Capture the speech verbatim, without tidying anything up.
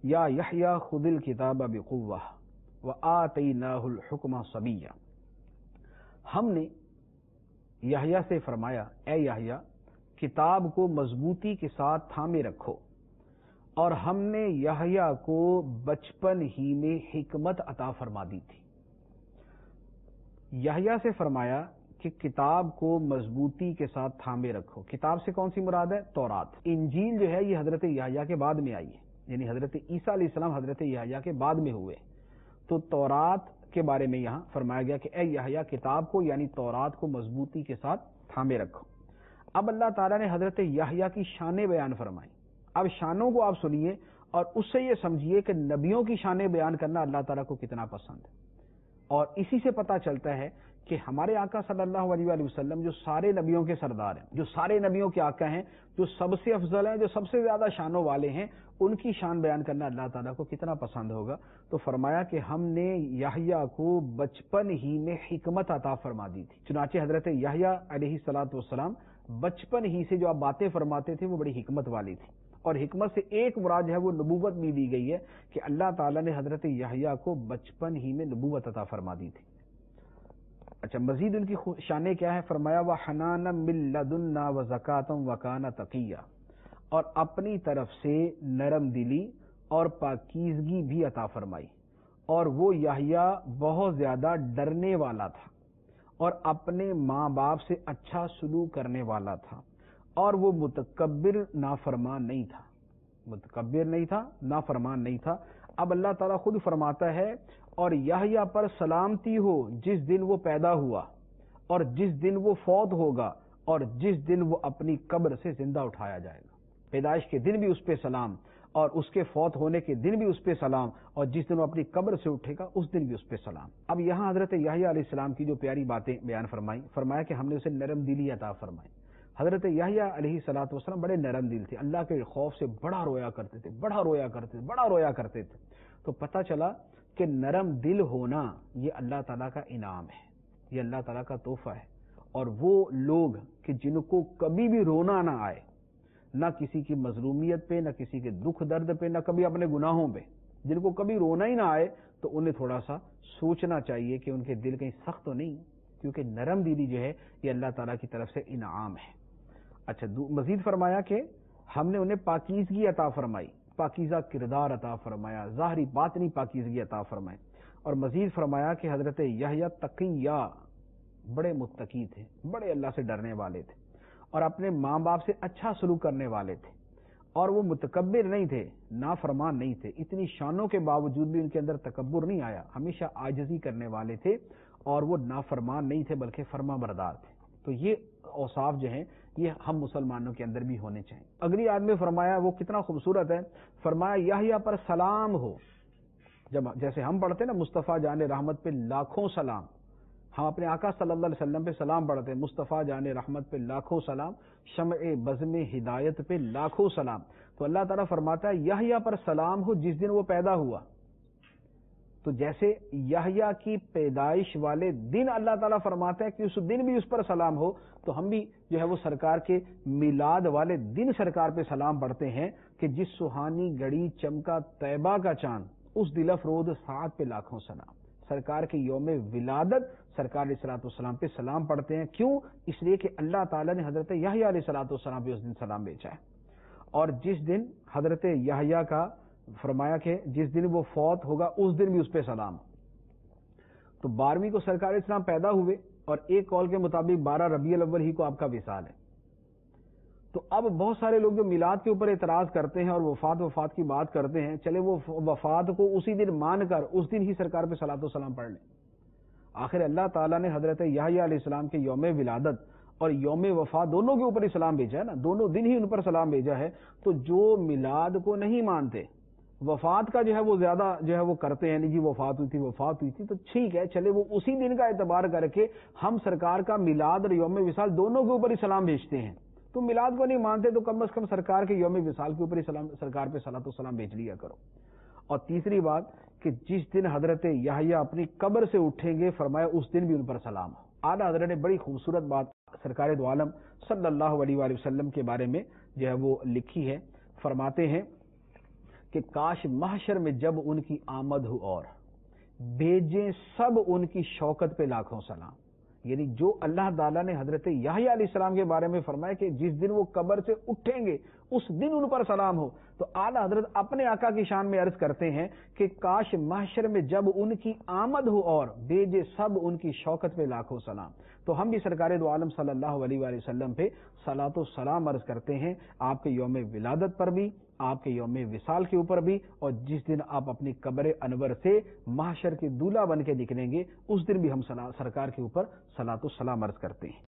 یا یحییٰ خذ الکتاب بقوہ وآتیناہ الحکم صبیا، ہم نے یحییٰ سے فرمایا اے یحییٰ کتاب کو مضبوطی کے ساتھ تھامے رکھو، اور ہم نے یحییٰ کو بچپن ہی میں حکمت عطا فرما دی تھی۔ یحییٰ سے فرمایا کہ کتاب کو مضبوطی کے ساتھ تھامے رکھو۔ کتاب سے کون سی مراد ہے؟ تورات۔ انجیل جو ہے یہ حضرت یحییٰ کے بعد میں آئی ہے، یعنی حضرت عیسیٰ علیہ السلام حضرت یحییٰ کے بعد میں ہوئے، تو تورات کے بارے میں یہاں فرمایا گیا کہ اے یحییٰ کتاب کو یعنی تورات کو مضبوطی کے ساتھ تھامے رکھو۔ اب اللہ تعالیٰ نے حضرت یحییٰ کی شانیں بیان فرمائی۔ اب شانوں کو آپ سنیے اور اس سے یہ سمجھیے کہ نبیوں کی شانیں بیان کرنا اللہ تعالیٰ کو کتنا پسند ہے، اور اسی سے پتہ چلتا ہے کہ ہمارے آقا صلی اللہ علیہ وآلہ وسلم جو سارے نبیوں کے سردار ہیں، جو سارے نبیوں کے آقا ہیں، جو سب سے افضل ہیں، جو سب سے زیادہ شانوں والے ہیں، ان کی شان بیان کرنا اللہ تعالیٰ کو کتنا پسند ہوگا۔ تو فرمایا کہ ہم نے یحییٰ کو بچپن ہی میں حکمت عطا فرما دی تھی۔ چنانچہ حضرت یحییٰ علیہ الصلوۃ والسلام بچپن ہی سے جو آپ باتیں فرماتے تھے وہ بڑی حکمت والی تھی، اور حکمت سے ایک مراد ہے وہ نبوت بھی دی گئی ہے کہ اللہ تعالیٰ نے حضرت یحییٰ کو بچپن ہی میں نبوت عطا فرما دی تھی۔ اچھا مزید ان کی شانیں کیا ہے؟ فرمایا وَحَنَانًا مِن لَّدُنَّا وَزَكَاةً وَكَانَ تَقِيًّا، اور اپنی طرف سے نرم دلی اور پاکیزگی بھی عطا فرمائی، اور وہ یحییٰ بہت زیادہ ڈرنے والا تھا اور اپنے ماں باپ سے اچھا سلوک کرنے والا تھا، اور وہ متکبر نافرمان نہیں تھا، متکبر نہیں تھا، نافرمان نہیں تھا۔ اب اللہ تعالیٰ خود فرماتا ہے اور یحییٰ پر سلامتی ہو جس دن وہ پیدا ہوا اور جس دن وہ فوت ہوگا اور جس دن وہ اپنی قبر سے زندہ اٹھایا جائے گا۔ پیدائش کے دن بھی اس پہ سلام، اور اس کے فوت ہونے کے دن بھی اس پہ سلام، اور جس دن وہ اپنی قبر سے اٹھے گا اس دن بھی اس پہ سلام۔ اب یہاں حضرت یحییٰ علیہ السلام کی جو پیاری باتیں بیان فرمائی، فرمایا کہ ہم نے اسے نرم دلی عطا فرمائی۔ حضرت یحییٰ علیہ الصلوۃ والسلام بڑے نرم دل تھے، اللہ کے خوف سے بڑا رویا کرتے تھے، بڑا رویا کرتے تھے، بڑا رویا کرتے تھے۔ تو پتہ چلا کہ نرم دل ہونا یہ اللہ تعالیٰ کا انعام ہے، یہ اللہ تعالیٰ کا تحفہ ہے۔ اور وہ لوگ کہ جن کو کبھی بھی رونا نہ آئے، نہ کسی کی مظلومیت پہ، نہ کسی کے دکھ درد پہ، نہ کبھی اپنے گناہوں پہ، جن کو کبھی رونا ہی نہ آئے، تو انہیں تھوڑا سا سوچنا چاہیے کہ ان کے دل کہیں سخت تو نہیں، کیونکہ نرم دلی جو ہے یہ اللہ تعالیٰ کی طرف سے انعام ہے۔ اچھا مزید فرمایا کہ ہم نے انہیں پاکیزگی عطا فرمائی، پاکیزہ کردار عطا فرمایا، ظاہری باطنی پاکیزگی عطا فرمائی، اور مزید فرمایا کہ حضرت یحییٰ تقیہ، بڑے متقی تھے، بڑے اللہ سے ڈرنے والے تھے، اور اپنے ماں باپ سے اچھا سلوک کرنے والے تھے، اور وہ متکبر نہیں تھے، نافرمان نہیں تھے۔ اتنی شانوں کے باوجود بھی ان کے اندر تکبر نہیں آیا، ہمیشہ عاجزی کرنے والے تھے، اور وہ نافرمان نہیں تھے بلکہ فرما بردار تھے۔ تو یہ اوصاف جو ہیں یہ ہم مسلمانوں کے اندر بھی ہونے چاہیے۔ اگلی آیت میں فرمایا وہ کتنا خوبصورت ہے، فرمایا یحییٰ پر سلام ہو۔ جب جیسے ہم پڑھتے ہیں نا مصطفیٰ جان رحمت پہ لاکھوں سلام، ہم اپنے آقا صلی اللہ علیہ وسلم پہ سلام پڑھتے ہیں، مصطفیٰ جان رحمت پہ لاکھوں سلام، شمع بزم ہدایت پہ لاکھوں سلام۔ تو اللہ تعالیٰ فرماتا ہے یحییٰ پر سلام ہو جس دن وہ پیدا ہوا۔ تو جیسے یحییٰ کی پیدائش والے دن اللہ تعالیٰ فرماتا ہے کہ اس دن بھی اس پر سلام ہو، تو ہم بھی جو ہے وہ سرکار کے میلاد والے دن سرکار پہ سلام پڑھتے ہیں کہ جس سہانی گھڑی چمکا طیبہ کا چاند، اس دل افروز ساعت پہ لاکھوں سلام۔ سرکار کے یوم ولادت سرکار علیہ الصلوۃ والسلام پہ سلام پڑھتے ہیں، کیوں؟ اس لیے کہ اللہ تعالیٰ نے حضرت یحییٰ علیہ الصلوۃ والسلام پہ اس دن سلام بھیجا ہے۔ اور جس دن حضرت یحییٰ کا فرمایا کہ جس دن وہ فوت ہوگا اس دن بھی اس پہ سلام۔ تو بارہویں کو سرکار علیہ السلام پیدا ہوئے، اور ایک قول کے مطابق بارہ ربیع الاول ہی کو آپ کا وصال ہے۔ تو اب بہت سارے لوگ جو میلاد کے اوپر اعتراض کرتے ہیں اور وفات وفات کی بات کرتے ہیں، چلے وہ وفات کو اسی دن مان کر اس دن ہی سرکار پہ صلاۃ و سلام پڑھ لیں۔ آخر اللہ تعالیٰ نے حضرت یحییٰ علیہ السلام کے یوم ولادت اور یوم وفات دونوں کے اوپر ہی سلام بھیجا ہے نا، دونوں دن ہی ان پر سلام بھیجا ہے۔ تو جو میلاد کو نہیں مانتے، وفات کا جو ہے وہ زیادہ جو ہے وہ کرتے ہیں، نہیں جی وفات ہوئی تھی وفات ہوئی تھی، تو ٹھیک ہے، چلے وہ اسی دن کا اعتبار کر کے ہم سرکار کا میلاد اور یوم وصال دونوں کے اوپر ہی سلام بھیجتے ہیں۔ تو میلاد کو نہیں مانتے تو کم از کم سرکار کے یوم وصال کے اوپر ہی سلام سرکار پہ صلاۃ و سلام بھیج لیا کرو۔ اور تیسری بات کہ جس دن حضرت یحییٰ اپنی قبر سے اٹھیں گے، فرمایا اس دن بھی ان پر سلام ہو۔ اعلیٰ حضرت نے بڑی خوبصورت بات سرکار دو عالم صلی اللہ علیہ وآلہ وسلم کے بارے میں جو ہے وہ لکھی ہے، فرماتے ہیں کہ کاش محشر میں جب ان کی آمد ہو اور بھیجیں سب ان کی شوکت پہ لاکھوں سلام. یعنی جو اللہ تعالیٰ نے حضرت یحییٰ علیہ السلام کے بارے میں فرمایا کہ جس دن وہ قبر سے اٹھیں گے اس دن ان پر سلام ہو، تو اعلیٰ حضرت اپنے آقا کی شان میں عرض کرتے ہیں کہ کاش محشر میں جب ان کی آمد ہو اور بھیجے سب ان کی شوکت پہ لاکھوں سلام. تو ہم بھی سرکار دو عالم صلی اللہ علیہ وآلہ وسلم پہ صلاۃ و سلام عرض کرتے ہیں، آپ کے یوم ولادت پر بھی، آپ کے یوم وصال کے اوپر بھی، اور جس دن آپ اپنی قبر انور سے محشر کے دولہا بن کے نکلیں گے اس دن بھی ہم سرکار کے اوپر صلاۃ و سلام عرض کرتے ہیں.